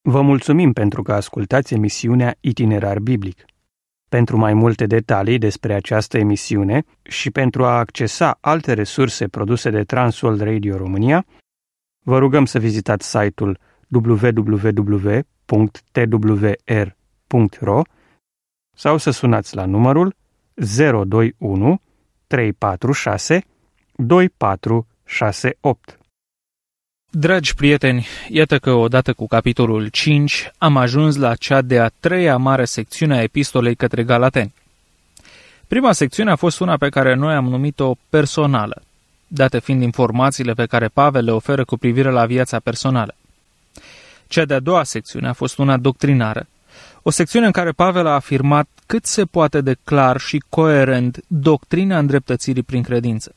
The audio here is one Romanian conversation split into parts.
Vă mulțumim pentru că ascultați emisiunea Itinerar Biblic. Pentru mai multe detalii despre această emisiune și pentru a accesa alte resurse produse de Transworld Radio România, vă rugăm să vizitați site-ul www.twr.ro sau să sunați la numărul 021 346 2468. Dragi prieteni, iată că odată cu capitolul 5 am ajuns la cea de-a treia mare secțiune a epistolei către Galateni. Prima secțiune a fost una pe care noi am numit-o personală, date fiind informațiile pe care Pavel le oferă cu privire la viața personală. Cea de-a doua secțiune a fost una doctrinară, o secțiune în care Pavel a afirmat cât se poate de clar și coerent doctrina îndreptățirii prin credință.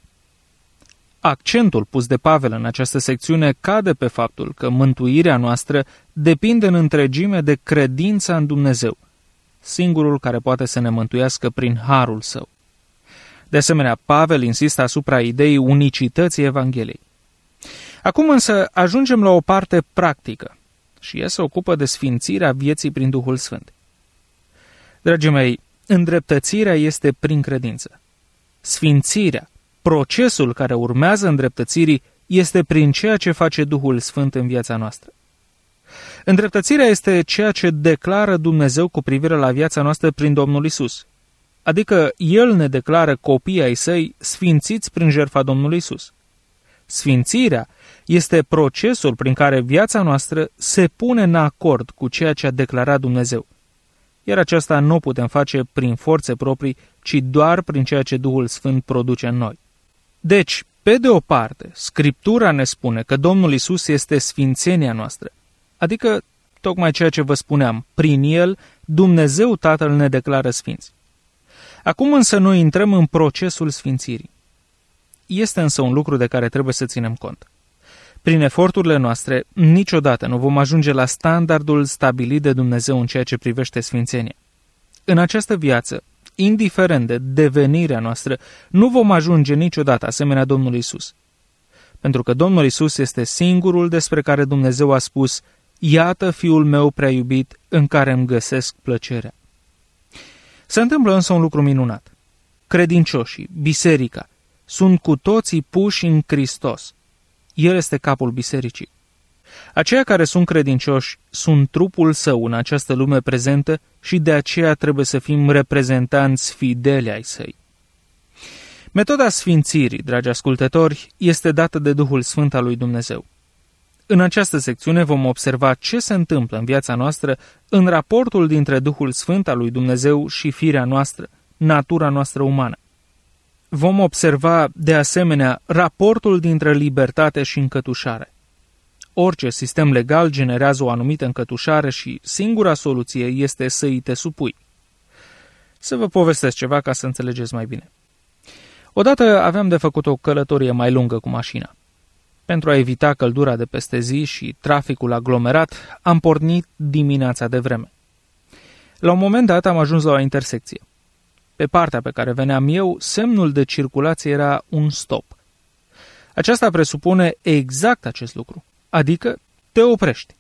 Accentul pus de Pavel în această secțiune cade pe faptul că mântuirea noastră depinde în întregime de credința în Dumnezeu, singurul care poate să ne mântuiască prin harul său. De asemenea, Pavel insistă asupra ideii unicității Evangheliei. Acum însă ajungem la o parte practică și ea se ocupă de sfințirea vieții prin Duhul Sfânt. Dragii mei, îndreptățirea este prin credință. Sfințirea, procesul care urmează îndreptățirii, este prin ceea ce face Duhul Sfânt în viața noastră. Îndreptățirea este ceea ce declară Dumnezeu cu privire la viața noastră prin Domnul Isus, adică El ne declară copii ai Săi sfințiți prin jertfa Domnului Isus. Sfințirea este procesul prin care viața noastră se pune în acord cu ceea ce a declarat Dumnezeu, iar aceasta nu o putem face prin forțe proprii, ci doar prin ceea ce Duhul Sfânt produce în noi. Deci, pe de o parte, Scriptura ne spune că Domnul Isus este sfințenia noastră, adică tocmai ceea ce vă spuneam, prin El Dumnezeu Tatăl ne declară sfinți. Acum însă noi intrăm în procesul sfințirii. Este însă un lucru de care trebuie să ținem cont. Prin eforturile noastre, niciodată nu vom ajunge la standardul stabilit de Dumnezeu în ceea ce privește sfințenia. În această viață, indiferent de devenirea noastră, nu vom ajunge niciodată asemenea Domnului Isus. Pentru că Domnul Isus este singurul despre care Dumnezeu a spus: iată Fiul meu prea iubit, în care îmi găsesc plăcerea. Se întâmplă însă un lucru minunat. Credincioșii, biserica, sunt cu toții puși în Hristos. El este capul bisericii. Aceia care sunt credincioși sunt trupul său în această lume prezentă și de aceea trebuie să fim reprezentanți fideli ai săi. Metoda sfințirii, dragi ascultători, este dată de Duhul Sfânt al lui Dumnezeu. În această secțiune vom observa ce se întâmplă în viața noastră în raportul dintre Duhul Sfânt al lui Dumnezeu și firea noastră, natura noastră umană. Vom observa, de asemenea, raportul dintre libertate și încătușare. Orice sistem legal generează o anumită încătușare și singura soluție este să îi te supui. Să vă povestesc ceva ca să înțelegeți mai bine. Odată aveam de făcut o călătorie mai lungă cu mașina. Pentru a evita căldura de peste zi și traficul aglomerat, am pornit dimineața de vreme. La un moment dat am ajuns la o intersecție. Pe partea pe care veneam eu, semnul de circulație era un stop. Aceasta presupune exact acest lucru, adică te oprești.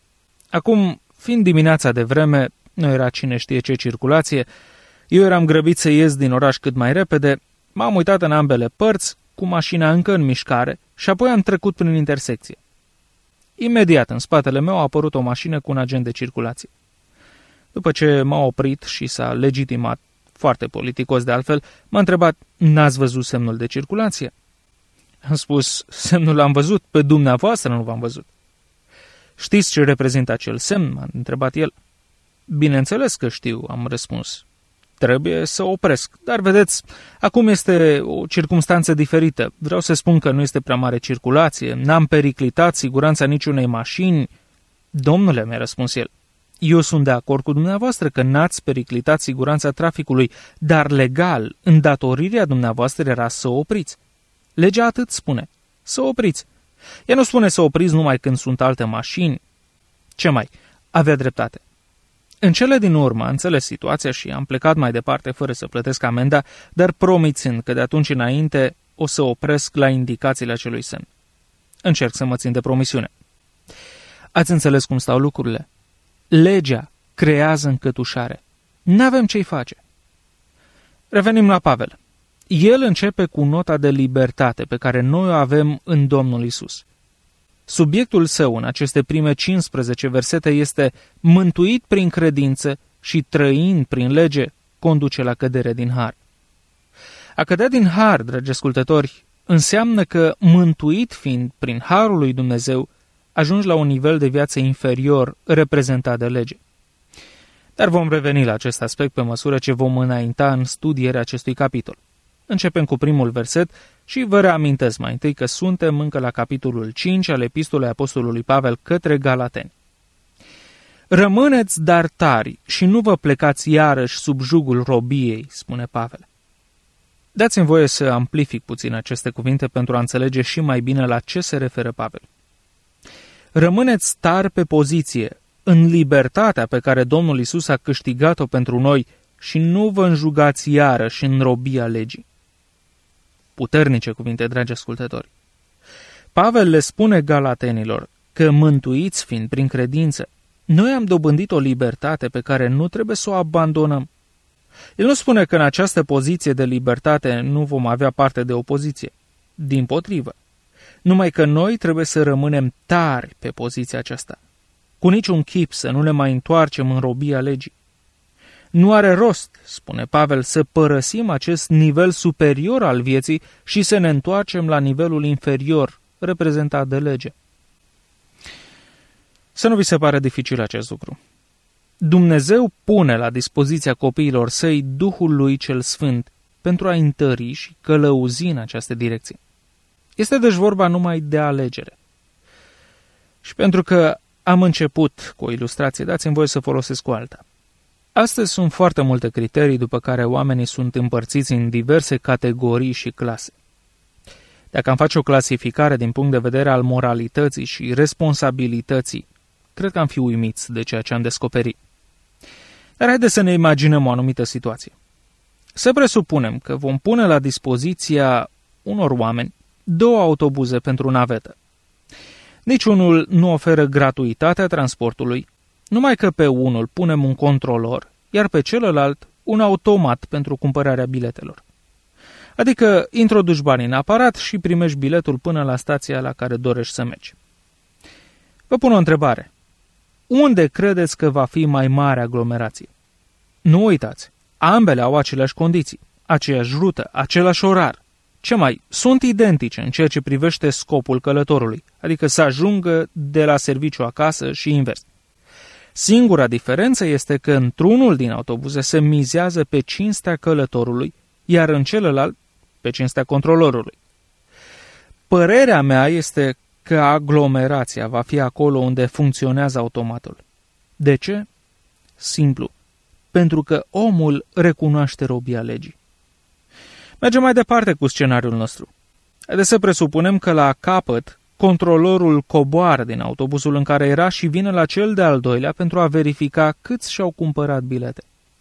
Acum, fiind dimineața de vreme, nu era cine știe ce circulație, eu eram grăbit să ies din oraș cât mai repede, m-am uitat în ambele părți, cu mașina încă în mișcare, și apoi am trecut prin intersecție. Imediat în spatele meu a apărut o mașină cu un agent de circulație. După ce m-a oprit și s-a legitimat, foarte politicos de altfel, m-a întrebat: n-ați văzut semnul de circulație? Am spus: semnul l-am văzut, pe dumneavoastră nu v-am văzut. Știți ce reprezintă acel semn? M-a întrebat el. Bineînțeles că știu, am răspuns. Trebuie să opresc, dar vedeți, acum este o circumstanță diferită. Vreau să spun că nu este prea mare circulație, n-am periclitat siguranța niciunei mașini. Domnule, mi-a răspuns el, eu sunt de acord cu dumneavoastră că n-ați periclitat siguranța traficului, dar legal, îndatorirea dumneavoastră era să opriți. Legea atât spune, să opriți. Ea nu spune să opriți numai când sunt alte mașini. Ce mai? Avea dreptate. În cele din urmă am înțeles situația și am plecat mai departe fără să plătesc amenda, dar promițând că de atunci înainte o să opresc la indicațiile acelui semn. Încerc să mă țin de promisiune. Ați înțeles cum stau lucrurile? Legea creează încătușare. N-avem ce-i face. Revenim la Pavel. El începe cu nota de libertate pe care noi o avem în Domnul Isus. Subiectul său în aceste prime 15 versete este: mântuit prin credință și trăind prin lege conduce la cădere din har. A cădea din har, dragi ascultători, înseamnă că, mântuit fiind prin harul lui Dumnezeu, ajungi la un nivel de viață inferior reprezentat de lege. Dar vom reveni la acest aspect pe măsură ce vom înainta în studierea acestui capitol. Începem cu primul verset și vă reamintesc mai întâi că suntem încă la capitolul 5 al epistolei apostolului Pavel către Galateni. Rămâneți dar tari și nu vă plecați iarăși sub jugul robiei, spune Pavel. Dați-mi voie să amplific puțin aceste cuvinte pentru a înțelege și mai bine la ce se referă Pavel. Rămâneți tari pe poziție, în libertatea pe care Domnul Isus a câștigat-o pentru noi și nu vă înjugați iarăși în robia legii. Puternice cuvinte, dragi ascultători. Pavel le spune galatenilor că, mântuiți fiind prin credință, noi am dobândit o libertate pe care nu trebuie să o abandonăm. El nu spune că în această poziție de libertate nu vom avea parte de opoziție. Dimpotrivă. Numai că noi trebuie să rămânem tari pe poziția aceasta. Cu niciun chip să nu ne mai întoarcem în robia legii. Nu are rost, spune Pavel, să părăsim acest nivel superior al vieții și să ne întoarcem la nivelul inferior, reprezentat de lege. Să nu vi se pare dificil acest lucru. Dumnezeu pune la dispoziția copiilor săi Duhul lui cel Sfânt pentru a întări și călăuzi în această direcție. Este deci vorba numai de alegere. Și pentru că am început cu o ilustrație, dați-mi voie să folosesc o alta. Astăzi sunt foarte multe criterii după care oamenii sunt împărțiți în diverse categorii și clase. Dacă am face o clasificare din punct de vedere al moralității și responsabilității, cred că am fi uimiți de ceea ce am descoperit. Dar haideți să ne imaginăm o anumită situație. Să presupunem că vom pune la dispoziția unor oameni 2 autobuze pentru navetă. Niciunul nu oferă gratuitatea transportului, numai că pe unul punem un controlor, iar pe celălalt un automat pentru cumpărarea biletelor. Adică introduci banii în aparat și primești biletul până la stația la care dorești să mergi. Vă pun o întrebare. Unde credeți că va fi mai mare aglomerație? Nu uitați, ambele au aceleași condiții, aceeași rută, același orar. Ce mai, sunt identice în ceea ce privește scopul călătorului, adică să ajungă de la serviciu acasă și invers. Singura diferență este că într-unul din autobuze se mizează pe cinstea călătorului, iar în celălalt pe cinstea controlorului. Părerea mea este că aglomerația va fi acolo unde funcționează automatul. De ce? Simplu. Pentru că omul recunoaște robia legii. Mergem mai departe cu scenariul nostru. Haideți să presupunem că la capăt controlorul coboară din autobuzul în care era și vine la cel de-al doilea pentru a verifica câți și-au cumpărat bilete.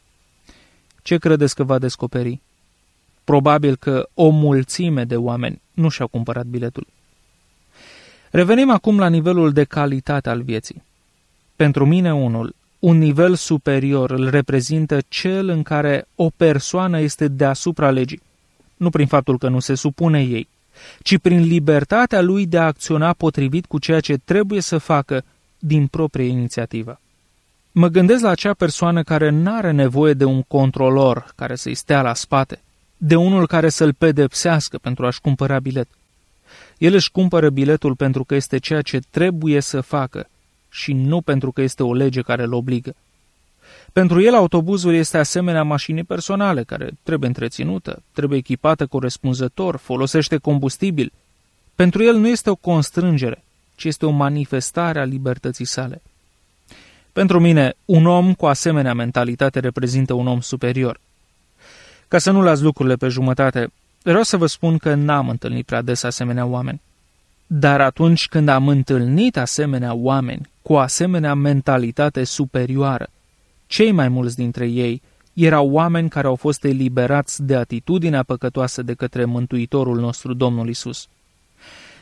Ce credeți că va descoperi? Probabil că o mulțime de oameni nu și-au cumpărat biletul. Revenim acum la nivelul de calitate al vieții. Pentru mine un nivel superior îl reprezintă cel în care o persoană este deasupra legii, nu prin faptul că nu se supune ei, ci prin libertatea lui de a acționa potrivit cu ceea ce trebuie să facă din proprie inițiativă. Mă gândesc la acea persoană care n-are nevoie de un controlor care să-i stea la spate, de unul care să-l pedepsească pentru a-și cumpăra bilet. El își cumpără biletul pentru că este ceea ce trebuie să facă și nu pentru că este o lege care îl obligă. Pentru el, autobuzul este asemenea mașinii personale, care trebuie întreținută, trebuie echipată corespunzător, folosește combustibil. Pentru el nu este o constrângere, ci este o manifestare a libertății sale. Pentru mine, un om cu asemenea mentalitate reprezintă un om superior. Ca să nu las lucrurile pe jumătate, vreau să vă spun că n-am întâlnit prea des asemenea oameni. Dar atunci când am întâlnit asemenea oameni cu asemenea mentalitate superioară, cei mai mulți dintre ei erau oameni care au fost eliberați de atitudinea păcătoasă de către Mântuitorul nostru, Domnul Isus.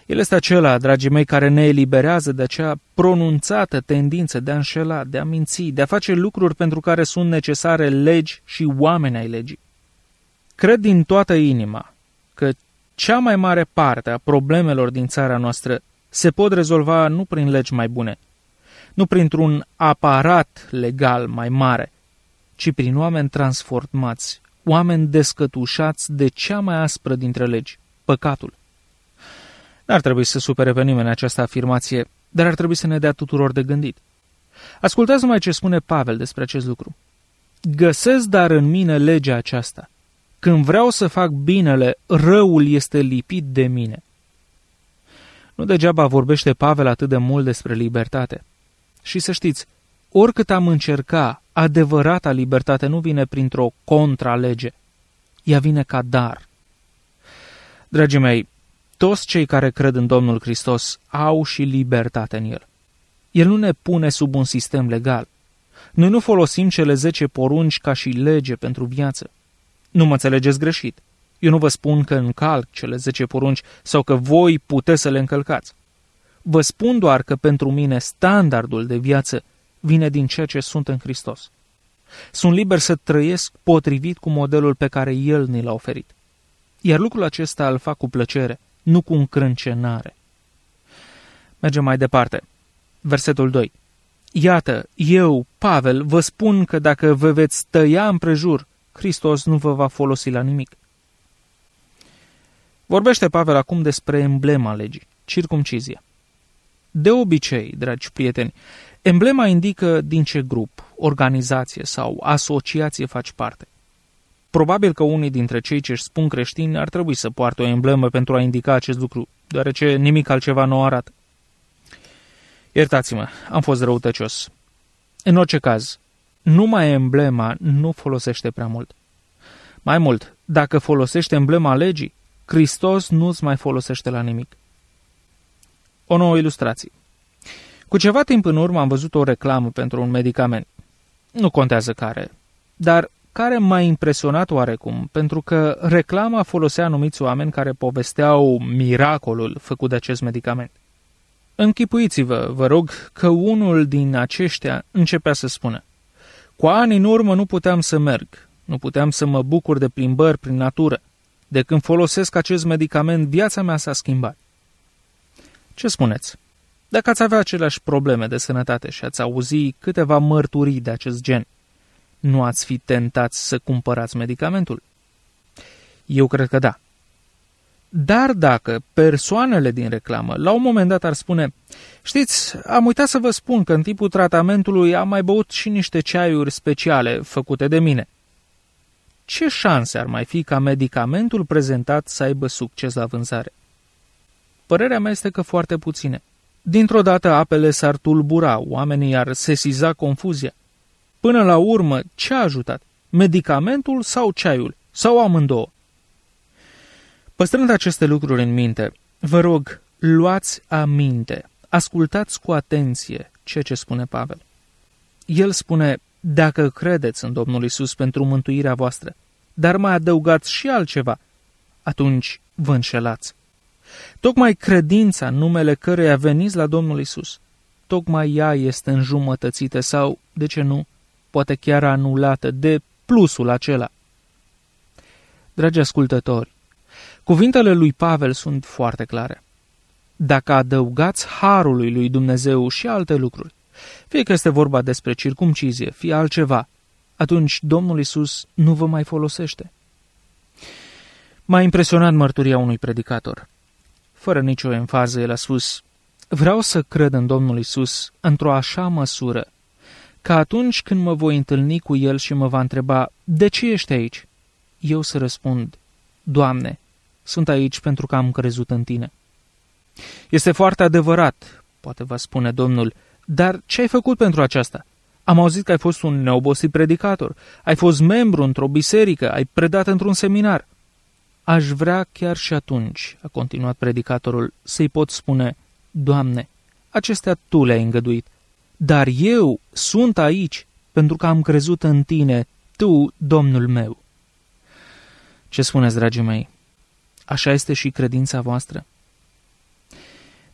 El este acela, dragii mei, care ne eliberează de acea pronunțată tendință de a înșela, de a minți, de a face lucruri pentru care sunt necesare legi și oameni ai legii. Cred din toată inima că cea mai mare parte a problemelor din țara noastră se pot rezolva nu prin legi mai bune, nu printr-un aparat legal mai mare, ci prin oameni transformați, oameni descătușați de cea mai aspră dintre legi, păcatul. N-ar trebui să supere pe nimeni această afirmație, dar ar trebui să ne dea tuturor de gândit. Ascultați numai ce spune Pavel despre acest lucru. Găsesc dar în mine legea aceasta. Când vreau să fac binele, răul este lipit de mine. Nu degeaba vorbește Pavel atât de mult despre libertate. Și să știți, oricât am încerca, adevărata libertate nu vine printr-o contralege. Ea vine ca dar. Dragii mei, toți cei care cred în Domnul Hristos au și libertate în El. El nu ne pune sub un sistem legal. Noi nu folosim cele 10 porunci ca și lege pentru viață. Nu mă înțelegeți greșit. Eu nu vă spun că încalc cele 10 porunci sau că voi puteți să le încălcați. Vă spun doar că pentru mine standardul de viață vine din ceea ce sunt în Hristos. Sunt liber să trăiesc potrivit cu modelul pe care El ni l-a oferit. Iar lucrul acesta îl fac cu plăcere, nu cu încrâncenare. Mergem mai departe. Versetul 2. Iată, eu, Pavel, vă spun că dacă vă veți tăia împrejur, Hristos nu vă va folosi la nimic. Vorbește Pavel acum despre emblema legii, circumcizia. De obicei, dragi prieteni, emblema indică din ce grup, organizație sau asociație faci parte. Probabil că unii dintre cei ce își spun creștini ar trebui să poartă o emblemă pentru a indica acest lucru, deoarece nimic altceva nu o arată. Iertați-mă, am fost răutăcios. În orice caz, numai emblema nu folosește prea mult. Mai mult, dacă folosești emblema legii, Hristos nu-ți mai folosește la nimic. O nouă ilustrație. Cu ceva timp în urmă am văzut o reclamă pentru un medicament. Nu contează care, dar care m-a impresionat oarecum, pentru că reclama folosea anumiți oameni care povesteau miracolul făcut de acest medicament. Închipuiți-vă, vă rog, că unul din aceștia începea să spună: cu ani în urmă nu puteam să merg, nu puteam să mă bucur de plimbări prin natură. De când folosesc acest medicament, viața mea s-a schimbat. Ce spuneți? Dacă ați avea aceleași probleme de sănătate și ați auzi câteva mărturii de acest gen, nu ați fi tentați să cumpărați medicamentul? Eu cred că da. Dar dacă persoanele din reclamă la un moment dat ar spune: știți, am uitat să vă spun că în timpul tratamentului am mai băut și niște ceaiuri speciale făcute de mine, ce șanse ar mai fi ca medicamentul prezentat să aibă succes la vânzare? Părerea mea este că foarte puține. Dintr-o dată apele s-ar tulbura, oamenii ar sesiza confuzia. Până la urmă, ce a ajutat? Medicamentul sau ceaiul? Sau amândouă? Păstrând aceste lucruri în minte, vă rog, luați aminte, ascultați cu atenție ceea ce spune Pavel. El spune: dacă credeți în Domnul Iisus pentru mântuirea voastră, dar mai adăugați și altceva, atunci vă înșelați. Tocmai credința în numele căreia veniți la Domnul Iisus, tocmai ea este înjumătățită sau, de ce nu, poate chiar anulată de plusul acela. Dragi ascultători, cuvintele lui Pavel sunt foarte clare. Dacă adăugați harului lui Dumnezeu și alte lucruri, fie că este vorba despre circumcizie, fie altceva, atunci Domnul Iisus nu vă mai folosește. M-a impresionat mărturia unui predicator. Fără nicio enfază, el a spus: vreau să cred în Domnul Iisus într-o așa măsură că atunci când mă voi întâlni cu El și mă va întreba: de ce ești aici? Eu să răspund: Doamne, sunt aici pentru că am crezut în Tine. Este foarte adevărat, poate va spune Domnul, dar ce ai făcut pentru aceasta? Am auzit că ai fost un neobosit predicator, ai fost membru într-o biserică, ai predat într-un seminar. Aș vrea chiar și atunci, a continuat predicatorul, să-i pot spune: Doamne, acestea Tu le-ai îngăduit, dar eu sunt aici pentru că am crezut în Tine, Tu, Domnul meu. Ce spuneți, dragii mei? Așa este și credința voastră?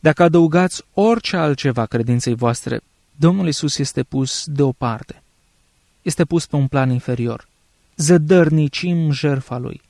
Dacă adăugați orice altceva credinței voastre, Domnul Iisus este pus deoparte. Este pus pe un plan inferior. Zădărnicim jertfa Lui.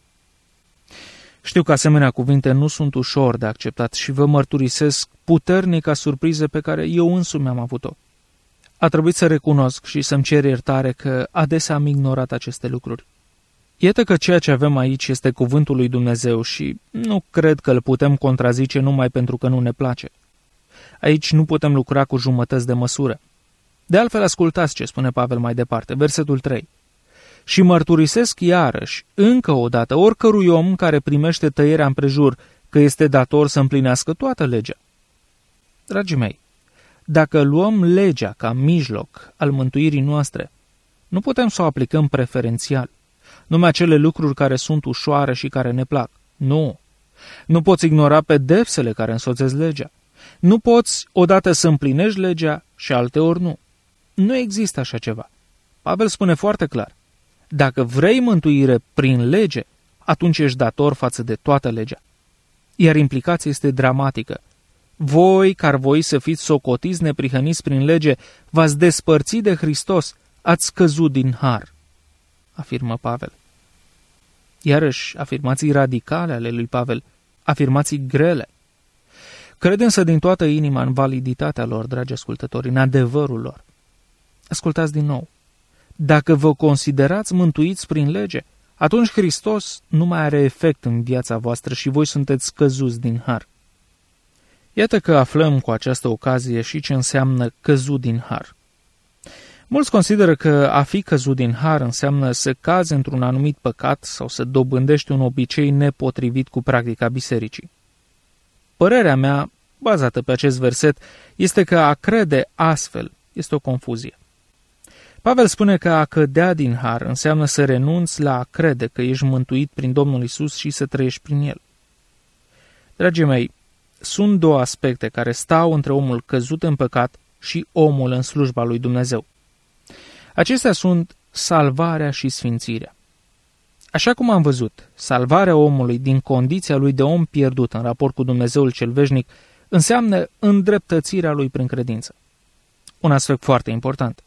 Știu că asemenea cuvinte nu sunt ușor de acceptat și vă mărturisesc puternica surpriză pe care eu însumi am avut-o. A trebuit să recunosc și să-mi cer iertare că adesea am ignorat aceste lucruri. Iată că ceea ce avem aici este cuvântul lui Dumnezeu și nu cred că îl putem contrazice numai pentru că nu ne place. Aici nu putem lucra cu jumătăți de măsură. De altfel, ascultați ce spune Pavel mai departe, versetul 3. Și mărturisesc iarăși, încă o dată, oricărui om care primește tăierea împrejur, că este dator să împlinească toată legea. Dragii mei, dacă luăm legea ca mijloc al mântuirii noastre, nu putem să o aplicăm preferențial, numai acele lucruri care sunt ușoare și care ne plac. Nu. Nu poți ignora pedepsele care însoțesc legea. Nu poți odată să împlinești legea și alteori nu. Nu există așa ceva. Pavel spune foarte clar. Dacă vrei mântuire prin lege, atunci ești dator față de toată legea. Iar implicația este dramatică. Voi, care voi să fiți socotiți neprihăniți prin lege, v-ați despărțit de Hristos, ați scăzut din har, afirmă Pavel. Iarăși, afirmații radicale ale lui Pavel, afirmații grele. Cred însă din toată inima în validitatea lor, dragi ascultători, în adevărul lor. Ascultați din nou. Dacă vă considerați mântuiți prin lege, atunci Hristos nu mai are efect în viața voastră și voi sunteți scăzuți din har. Iată că aflăm cu această ocazie și ce înseamnă căzut din har. Mulți consideră că a fi căzut din har înseamnă să cazi într-un anumit păcat sau să dobândești un obicei nepotrivit cu practica bisericii. Părerea mea, bazată pe acest verset, este că a crede astfel este o confuzie. Pavel spune că a cădea din har înseamnă să renunți la a crede că ești mântuit prin Domnul Iisus și să trăiești prin El. Dragii mei, sunt două aspecte care stau între omul căzut în păcat și omul în slujba lui Dumnezeu. Acestea sunt salvarea și sfințirea. Așa cum am văzut, salvarea omului din condiția lui de om pierdut în raport cu Dumnezeul cel veșnic înseamnă îndreptățirea lui prin credință. Un aspect foarte important.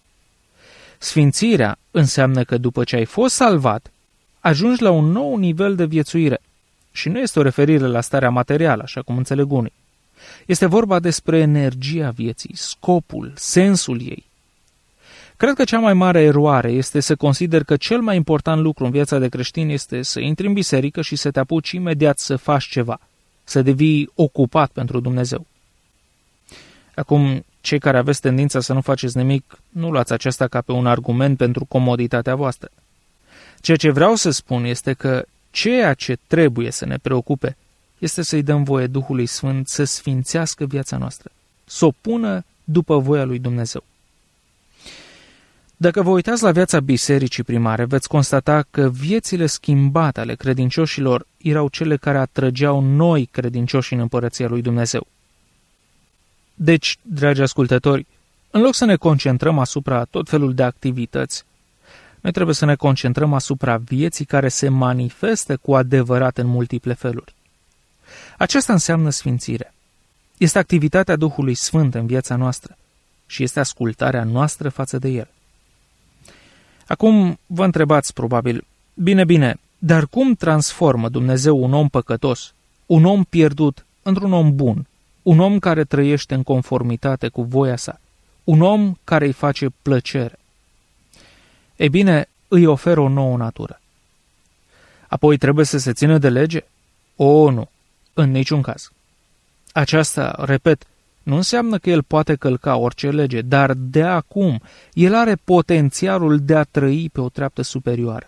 Sfințirea înseamnă că după ce ai fost salvat, ajungi la un nou nivel de viețuire. Și nu este o referire la starea materială, așa cum înțeleg unii. Este vorba despre energia vieții, scopul, sensul ei. Cred că cea mai mare eroare este să consider că cel mai important lucru în viața de creștin este să intri în biserică și să te apuci imediat să faci ceva, să devii ocupat pentru Dumnezeu. Acum, cei care aveți tendința să nu faceți nimic, nu luați aceasta ca pe un argument pentru comoditatea voastră. Ceea ce vreau să spun este că ceea ce trebuie să ne preocupe este să-i dăm voie Duhului Sfânt să sfințească viața noastră, să o pună după voia lui Dumnezeu. Dacă vă uitați la viața bisericii primare, veți constata că viețile schimbate ale credincioșilor erau cele care atrăgeau noi credincioși în împărăția lui Dumnezeu. Deci, dragi ascultători, în loc să ne concentrăm asupra tot felul de activități, noi trebuie să ne concentrăm asupra vieții care se manifestă cu adevărat în multiple feluri. Aceasta înseamnă sfințire. Este activitatea Duhului Sfânt în viața noastră și este ascultarea noastră față de El. Acum vă întrebați probabil, bine, dar cum transformă Dumnezeu un om păcătos, un om pierdut, într-un om bun, un om care trăiește în conformitate cu voia sa, un om care îi face plăcere? Ei bine, îi oferă o nouă natură. Apoi trebuie să se țină de lege? Nu, în niciun caz. Aceasta, repet, nu înseamnă că el poate călca orice lege, dar de acum el are potențialul de a trăi pe o treaptă superioară.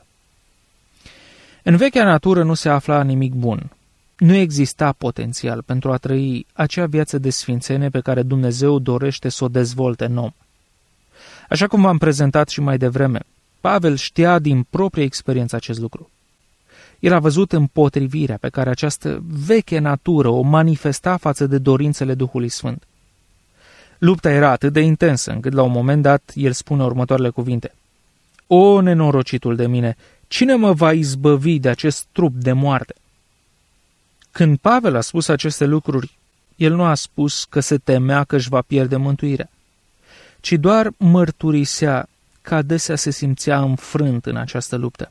În vechea natură nu se afla nimic bun. Nu exista potențial pentru a trăi acea viață de sfințenie pe care Dumnezeu dorește să o dezvolte în om. Așa cum v-am prezentat și mai devreme, Pavel știa din proprie experiență acest lucru. El a văzut împotrivirea pe care această veche natură o manifesta față de dorințele Duhului Sfânt. Lupta era atât de intensă încât la un moment dat el spune următoarele cuvinte: O, nenorocitul de mine, cine mă va izbăvi de acest trup de moarte? Când Pavel a spus aceste lucruri, El nu a spus că se temea că își va pierde mântuirea, ci doar mărturisea că adesea se simțea înfrânt în această luptă.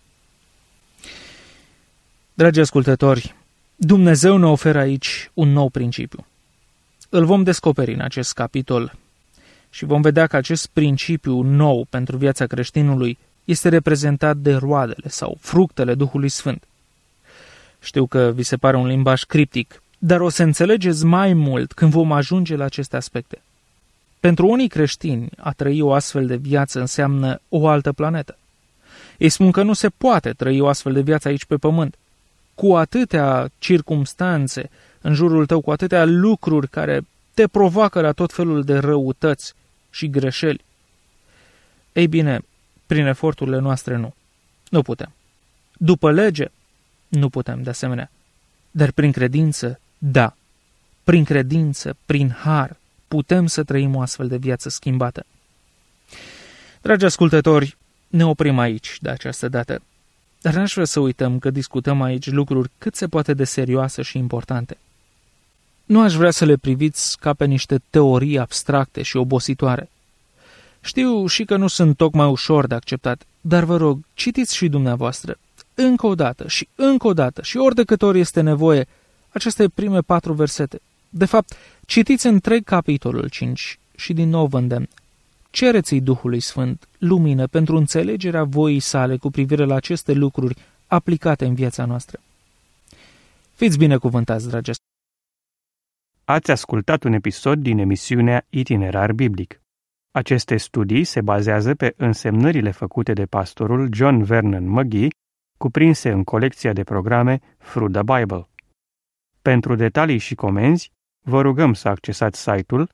Dragi ascultători, Dumnezeu ne oferă aici un nou principiu. Îl vom descoperi în acest capitol și vom vedea că acest principiu nou pentru viața creștinului este reprezentat de roadele sau fructele Duhului Sfânt. Știu că vi se pare un limbaj criptic, dar o să înțelegeți mai mult când vom ajunge la aceste aspecte. Pentru unii creștini, a trăi o astfel de viață înseamnă o altă planetă. Ei spun că nu se poate trăi o astfel de viață aici pe pământ, cu atâtea circumstanțe în jurul tău, cu atâtea lucruri care te provoacă la tot felul de răutăți și greșeli. Ei bine, prin eforturile noastre nu putem. După lege, nu putem de asemenea. Dar prin credință, da. Prin credință, prin har, putem să trăim o astfel de viață schimbată. Dragi ascultători, ne oprim aici de această dată. Dar n-aș vrea să uităm că discutăm aici lucruri cât se poate de serioase și importante. Nu aș vrea să le priviți ca pe niște teorii abstracte și obositoare. Știu și că nu sunt tocmai ușor de acceptat, dar vă rog, citiți și dumneavoastră, încă o dată și încă o dată și ori de câte ori este nevoie, aceste prime 4 versete. De fapt, citiți întreg capitolul 5 și din nou vă îndemn. Cereți-i Duhului Sfânt lumină pentru înțelegerea voii sale cu privire la aceste lucruri aplicate în viața noastră. Fiți binecuvântați, dragi. Ați ascultat un episod din emisiunea Itinerar Biblic. Aceste studii se bazează pe însemnările făcute de pastorul John Vernon McGee, cuprinse în colecția de programe Through the Bible. Pentru detalii și comenzi, vă rugăm să accesați site-ul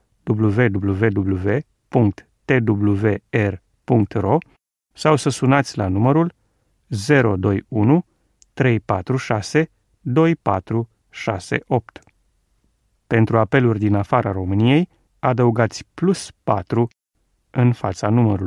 www.twr.ro sau să sunați la numărul 021 346 2468. Pentru apeluri din afara României, adăugați +4 în fața numărului.